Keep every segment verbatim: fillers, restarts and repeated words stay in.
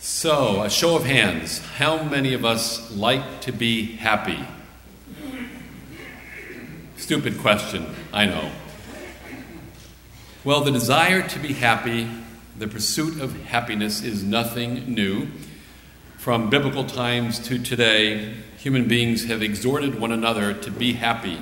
So, a show of hands. How many of us like to be happy? Stupid question, I know. Well, the desire to be happy, the pursuit of happiness is nothing new. From biblical times to today, human beings have exhorted one another to be happy.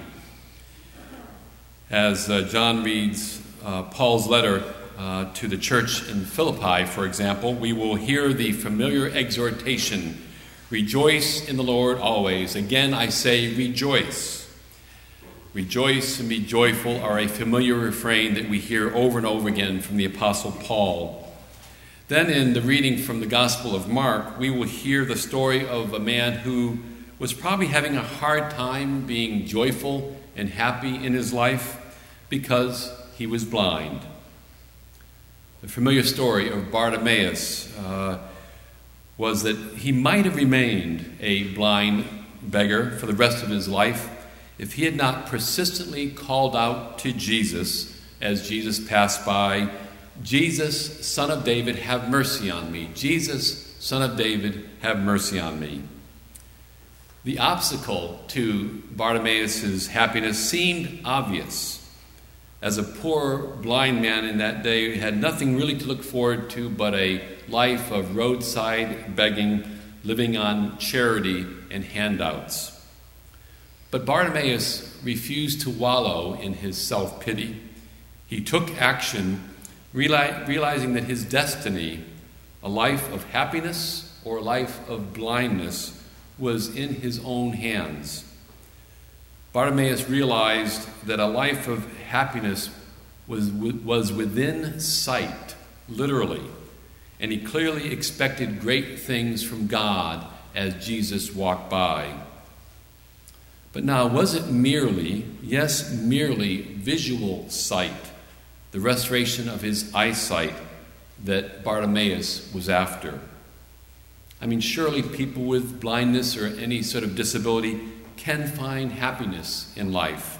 As uh, John reads uh, Paul's letter uh, to the church in Philippi, for example, we will hear the familiar exhortation, "Rejoice in the Lord always." Again, I say rejoice. Rejoice and be joyful are a familiar refrain that we hear over and over again from the Apostle Paul. Then in the reading from the Gospel of Mark, we will hear the story of a man who was probably having a hard time being joyful and happy in his life because he was blind. The familiar story of Bartimaeus uh, was that he might have remained a blind beggar for the rest of his life if he had not persistently called out to Jesus as Jesus passed by, "Jesus, Son of David, have mercy on me. Jesus, Son of David, have mercy on me." The obstacle to Bartimaeus' happiness seemed obvious. As a poor blind man in that day, he had nothing really to look forward to but a life of roadside begging, living on charity and handouts. But Bartimaeus refused to wallow in his self-pity. He took action, reali- realizing that his destiny, a life of happiness or a life of blindness, was in his own hands. Bartimaeus realized that a life of happiness was, was within sight, literally, and he clearly expected great things from God as Jesus walked by. But now, was it merely, yes, merely visual sight, the restoration of his eyesight, that Bartimaeus was after? I mean, surely people with blindness or any sort of disability can find happiness in life.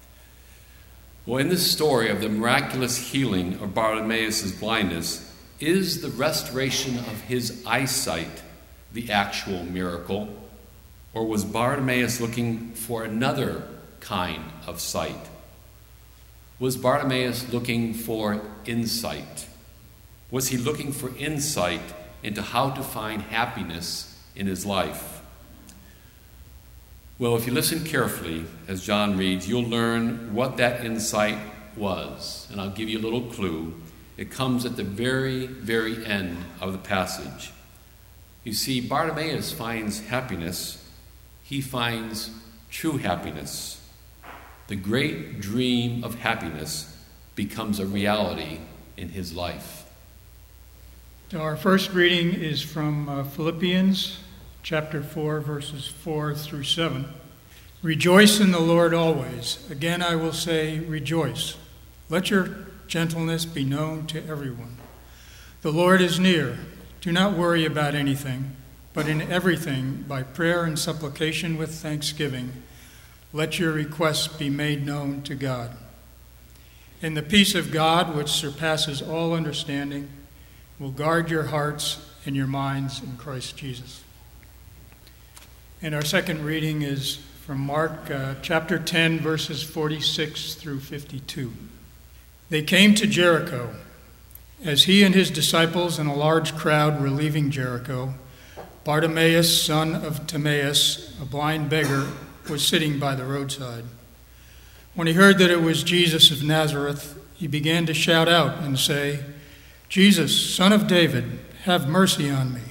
Well, in this story of the miraculous healing of Bartimaeus' blindness, is the restoration of his eyesight the actual miracle? Or was Bartimaeus looking for another kind of sight? Was Bartimaeus looking for insight? Was he looking for insight into how to find happiness in his life? Well, if you listen carefully as John reads, you'll learn what that insight was. And I'll give you a little clue. It comes at the very, very end of the passage. You see, Bartimaeus finds happiness. He finds true happiness. The great dream of happiness becomes a reality in his life. Our first reading is from uh, Philippians chapter four, verses four through seven. "Rejoice in the Lord always. Again I will say, rejoice. Let your gentleness be known to everyone. The Lord is near. Do not worry about anything, but in everything, by prayer and supplication with thanksgiving, let your requests be made known to God. And the peace of God, which surpasses all understanding, will guard your hearts and your minds in Christ Jesus." And our second reading is from Mark uh, chapter ten, verses forty-six through fifty-two. "They came to Jericho. As he and his disciples and a large crowd were leaving Jericho, Bartimaeus, son of Timaeus, a blind beggar, was sitting by the roadside. When he heard that it was Jesus of Nazareth, he began to shout out and say, 'Jesus, Son of David, have mercy on me.'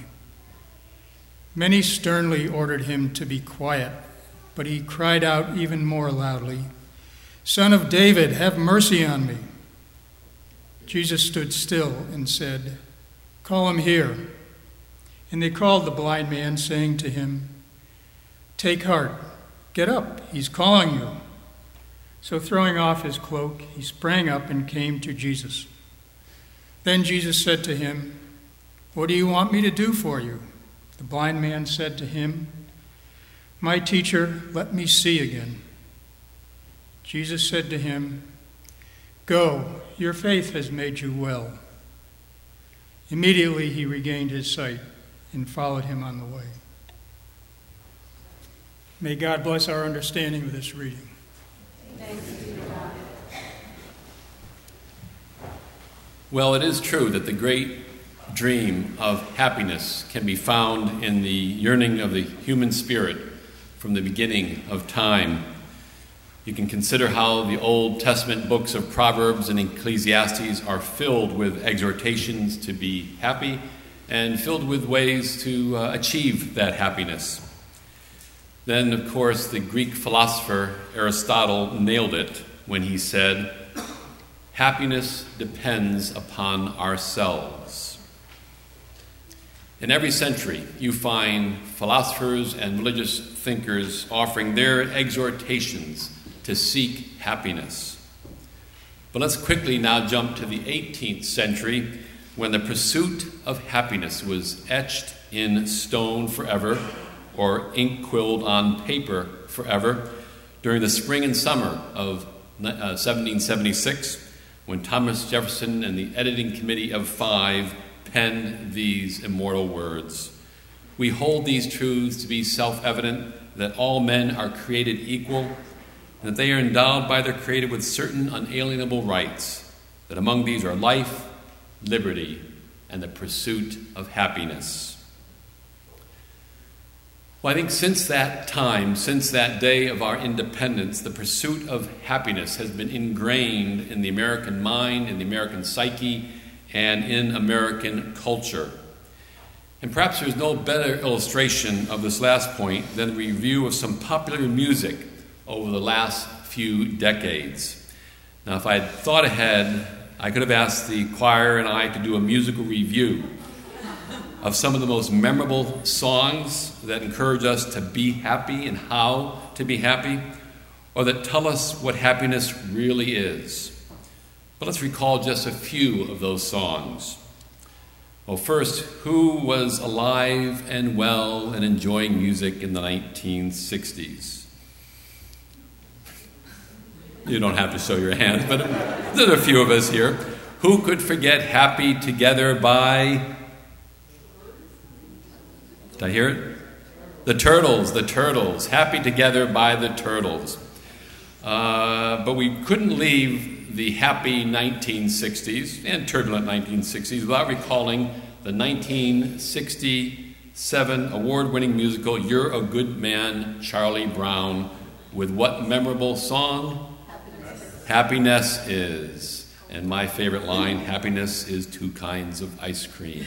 Many sternly ordered him to be quiet, but he cried out even more loudly, 'Son of David, have mercy on me.' Jesus stood still and said, 'Call him here.' And they called the blind man, saying to him, 'Take heart, get up, he's calling you.' So throwing off his cloak, he sprang up and came to Jesus. Then Jesus said to him, 'What do you want me to do for you?' The blind man said to him, 'My teacher, let me see again.' Jesus said to him, 'Go, your faith has made you well.' Immediately he regained his sight and followed him on the way. May God bless our understanding of this reading. Thanks be to God. Well, it is true that the great dream of happiness can be found in the yearning of the human spirit from the beginning of time. You can consider how the Old Testament books of Proverbs and Ecclesiastes are filled with exhortations to be happy and filled with ways to uh, achieve that happiness. Then, of course, the Greek philosopher Aristotle nailed it when he said, "Happiness depends upon ourselves." In every century, you find philosophers and religious thinkers offering their exhortations to seek happiness. But let's quickly now jump to the eighteenth century, when the pursuit of happiness was etched in stone forever, or ink quilled on paper forever, during the spring and summer of seventeen seventy-six, when Thomas Jefferson and the editing committee of five penned these immortal words. "We hold these truths to be self-evident, that all men are created equal, and that they are endowed by their Creator with certain unalienable rights, that among these are life, liberty, and the pursuit of happiness." Well, I think since that time, since that day of our independence, the pursuit of happiness has been ingrained in the American mind, in the American psyche, and in American culture. And perhaps there's no better illustration of this last point than a review of some popular music over the last few decades. Now, if I had thought ahead, I could have asked the choir and I to do a musical review of some of the most memorable songs that encourage us to be happy and how to be happy, or that tell us what happiness really is. But let's recall just a few of those songs. Well, first, who was alive and well and enjoying music in the nineteen sixties? You don't have to show your hands, but there are a few of us here. Who could forget Happy Together by... Did I hear it? The Turtles, the Turtles. Happy Together by the Turtles. Uh, but we couldn't leave the happy nineteen sixties and turbulent nineteen sixties without recalling the nineteen sixty-seven award-winning musical You're a Good Man, Charlie Brown, with what memorable song? Happiness. Happiness is. And my favorite line, happiness is two kinds of ice cream.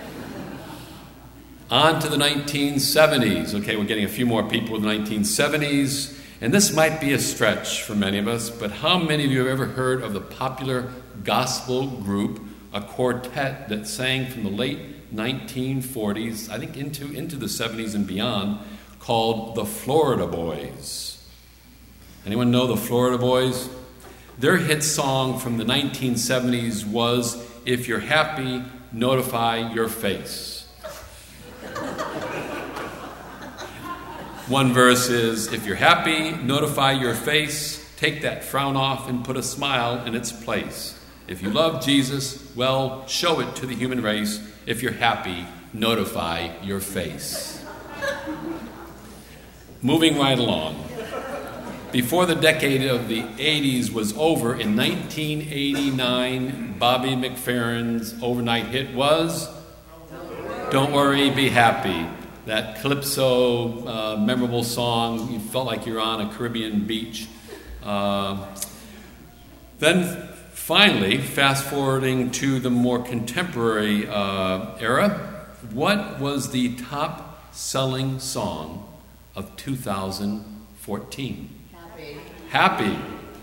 On to the nineteen seventies. Okay, we're getting a few more people with the nineteen seventies. And this might be a stretch for many of us, but how many of you have ever heard of the popular gospel group, a quartet that sang from the late nineteen forties, I think into, into the seventies and beyond, called the Florida Boys? Anyone know the Florida Boys? Their hit song from the nineteen seventies was, "If You're Happy, Notify Your Face." One verse is, "If you're happy, notify your face, take that frown off and put a smile in its place. If you love Jesus, well, show it to the human race. If you're happy, notify your face." Moving right along. Before the decade of the eighties was over, in nineteen eighty-nine, Bobby McFerrin's overnight hit was Don't Worry, Be Happy. That calypso, uh, memorable song. You felt like you're on a Caribbean beach. Uh, then finally, fast forwarding to the more contemporary uh, era, what was the top selling song of two thousand fourteen? Happy. Happy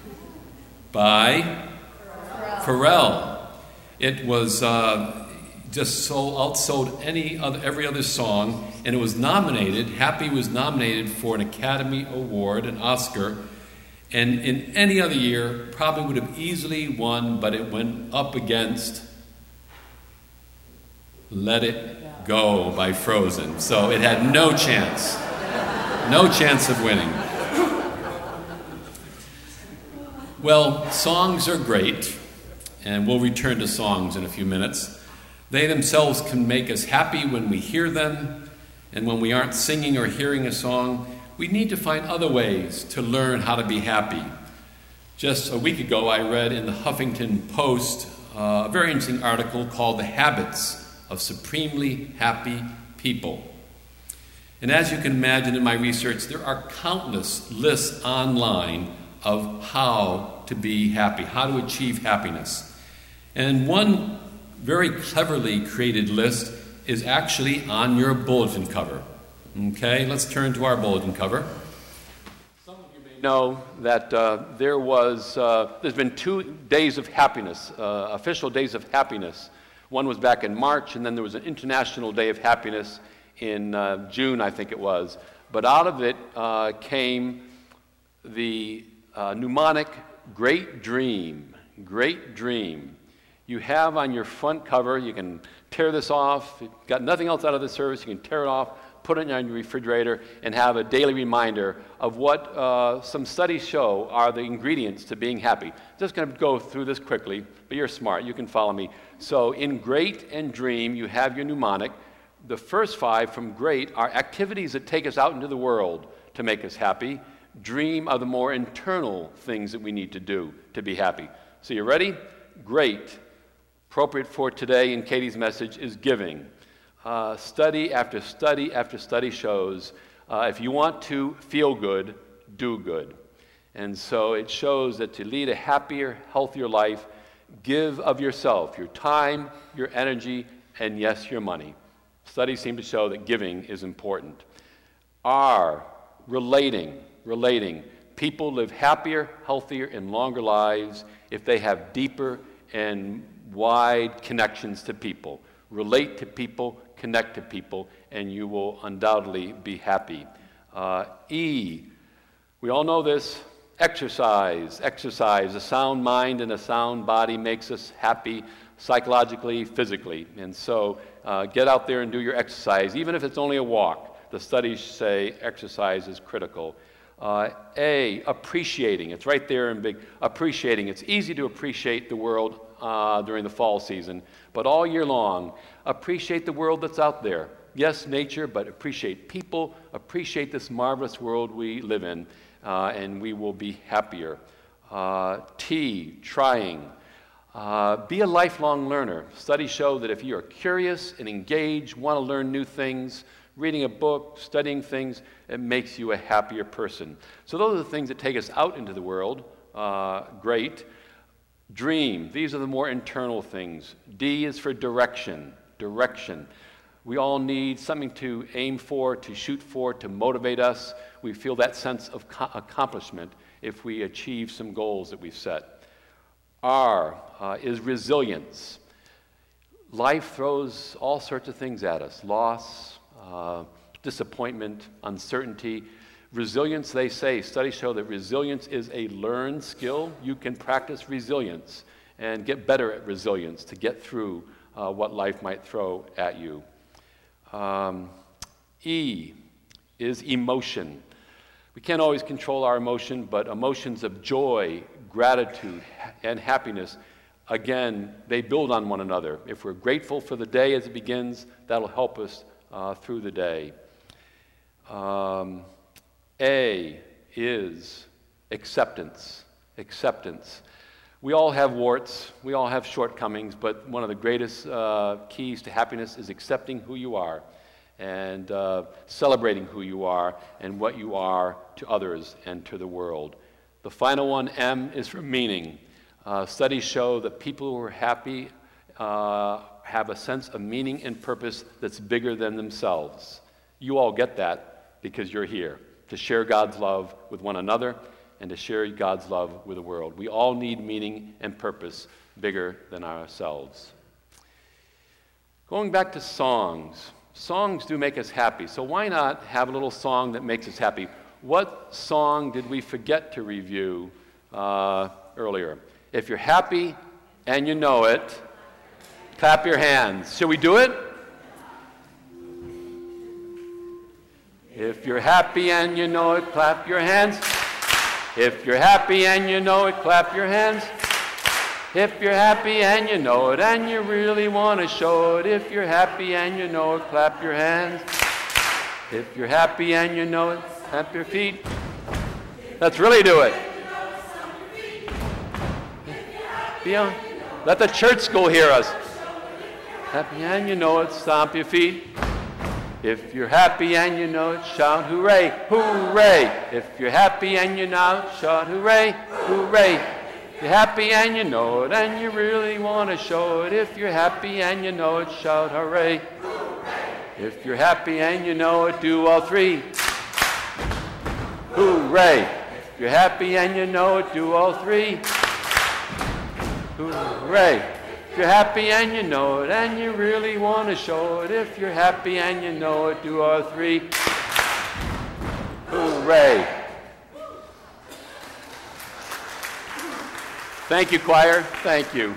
by Pharrell. Pharrell. It was uh, just so outsold any other, every other song, and it was nominated, Happy was nominated for an Academy Award, an Oscar, and in any other year probably would have easily won, but it went up against Let It Go by Frozen. So it had no chance, no chance of winning. Well, songs are great, and we'll return to songs in a few minutes. They themselves can make us happy when we hear them, and when we aren't singing or hearing a song, we need to find other ways to learn how to be happy. Just a week ago, I read in the Huffington Post uh, a very interesting article called The Habits of Supremely Happy People. And as you can imagine in my research, there are countless lists online of how to be happy, how to achieve happiness. And one very cleverly created list is actually on your bulletin cover. Okay, let's turn to our bulletin cover. Some of you may know that uh, there was, uh, there's been two days of happiness, uh, official days of happiness. One was back in March, and then there was an International Day of Happiness in uh, June, I think it was. But out of it uh, came the uh, mnemonic, Great Dream, Great Dream. You have on your front cover, you can tear this off, you've got nothing else out of the service, you can tear it off, put it on your refrigerator, and have a daily reminder of what uh, some studies show are the ingredients to being happy. Just going to go through this quickly, but you're smart, you can follow me. So in Great and Dream, you have your mnemonic. The first five from Great are activities that take us out into the world to make us happy. Dream are the more internal things that we need to do to be happy. So you ready? Great. Appropriate for today in Katie's message is giving. Uh, study after study after study shows uh, if you want to feel good, do good. And so it shows that to lead a happier, healthier life, give of yourself, your time, your energy, and yes, your money. Studies seem to show that giving is important. R, relating, relating. People live happier, healthier, and longer lives if they have deeper and wide connections to people. Relate to people, connect to people, and you will undoubtedly be happy. Uh, e, we all know this, exercise, exercise. A sound mind and a sound body makes us happy psychologically, physically. And so uh, get out there and do your exercise, even if it's only a walk. The studies say exercise is critical. Uh, A, appreciating. It's right there in big, appreciating. It's easy to appreciate the world uh, during the fall season, but all year long, appreciate the world that's out there. Yes, nature, but appreciate people, appreciate this marvelous world we live in, uh, and we will be happier. Uh, T, trying. Uh, be a lifelong learner. Studies show that if you are curious and engaged, want to learn new things, reading a book, studying things, it makes you a happier person. So those are the things that take us out into the world. Uh, great. Dream. These are the more internal things. D is for direction. Direction. We all need something to aim for, to shoot for, to motivate us. We feel that sense of co- accomplishment if we achieve some goals that we've set. R uh, is resilience. Life throws all sorts of things at us. Loss, uh, disappointment, uncertainty. Resilience, they say, studies show that resilience is a learned skill. You can practice resilience and get better at resilience to get through uh, what life might throw at you. Um, E is emotion. We can't always control our emotion, but emotions of joy, gratitude, and happiness, again, they build on one another. If we're grateful for the day as it begins, that'll help us uh, through the day. Um, A is acceptance. Acceptance. We all have warts, we all have shortcomings, but one of the greatest uh, keys to happiness is accepting who you are and uh, celebrating who you are and what you are to others and to the world. The final one, M, is for meaning. Uh, studies show that people who are happy uh, have a sense of meaning and purpose that's bigger than themselves. You all get that because you're here to share God's love with one another and to share God's love with the world. We all need meaning and purpose bigger than ourselves. Going back to songs, songs do make us happy, so why not have a little song that makes us happy? What song did we forget to review uh, earlier? If you're happy and you know it, clap your hands. Shall we do it? If you're happy and you know it, clap your hands. If you're happy and you know it, clap your hands. If you're happy and you know it, and you really want to show it, if you're happy and you know it, clap your hands. If you're happy and you know it, tap your feet. Let's really do it. Yeah. Let the church school hear us. Happy and you know it, stomp your feet. If you're happy and you know it, shout hooray, hooray. If you're happy and you know it, shout hooray, hooray. If you're happy and you know it, and you really want to show it, if you're happy and you know it, shout hooray. If you're happy and you know it, do all three. Hooray. If you're happy and you know it, do all three. Hooray. If you're happy and you know it, and you really want to show it, if you're happy and you know it, do all three. Hooray. Thank you, choir. Thank you.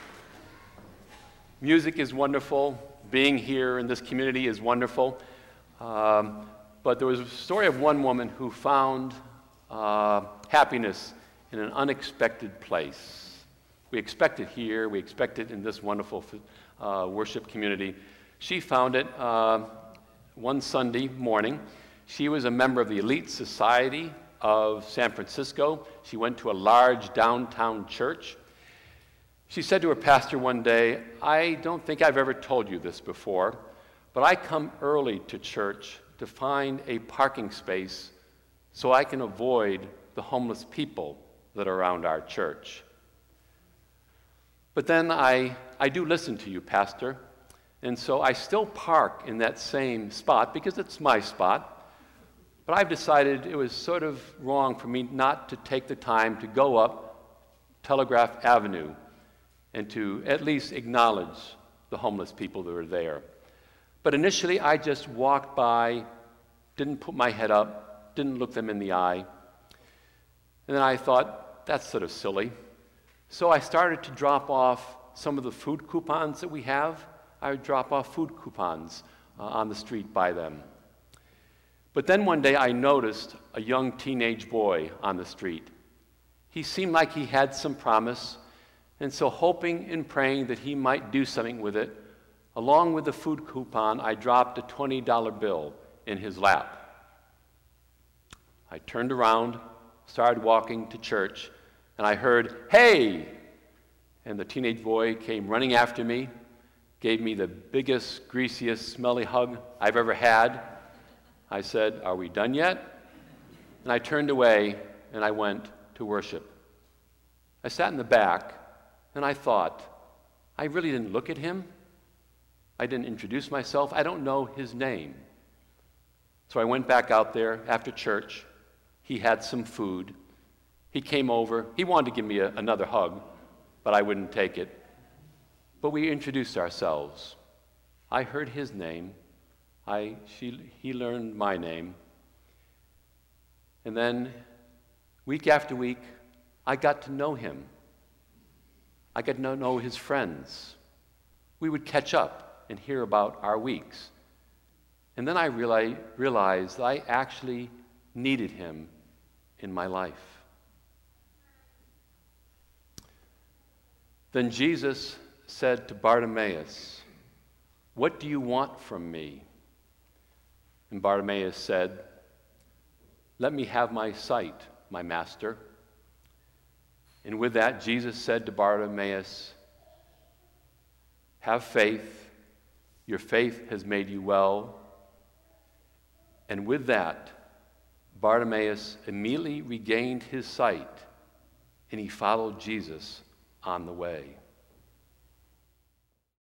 Music is wonderful. Being here in this community is wonderful. Um, but there was a story of one woman who found uh, happiness in an unexpected place. We expect it here. We expect it in this wonderful uh, worship community. She found it uh, one Sunday morning. She was a member of the elite society of San Francisco. She went to a large downtown church. She said to her pastor one day, I don't think I've ever told you this before, but I come early to church to find a parking space so I can avoid the homeless people that are around our church. But then I, I do listen to you, Pastor, and so I still park in that same spot because it's my spot, but I've decided it was sort of wrong for me not to take the time to go up Telegraph Avenue and to at least acknowledge the homeless people that are there. But initially, I just walked by, didn't put my head up, didn't look them in the eye. And then I thought, that's sort of silly. So I started to drop off some of the food coupons that we have. I would drop off food coupons uh, on the street by them. But then one day, I noticed a young teenage boy on the street. He seemed like he had some promise. And so, hoping and praying that he might do something with it, along with the food coupon, I dropped a twenty dollar bill in his lap. I turned around, started walking to church, and I heard, "Hey!" And the teenage boy came running after me, gave me the biggest, greasiest, smelly hug I've ever had. I said, "Are we done yet?" And I turned away, and I went to worship. I sat in the back, and I thought, I really didn't look at him. I didn't introduce myself. I don't know his name. So I went back out there after church. He had some food. He came over. He wanted to give me a, another hug, but I wouldn't take it. But we introduced ourselves. I heard his name. I, she, he learned my name. And then, week after week, I got to know him. I got to know his friends. We would catch up and hear about our weeks. And then I realized, realized I actually needed him in my life. Then Jesus said to Bartimaeus, "What do you want from me?" And Bartimaeus said, "Let me have my sight, my master." And with that, Jesus said to Bartimaeus, "Have faith. Your faith has made you well." And with that, Bartimaeus immediately regained his sight, and he followed Jesus on the way.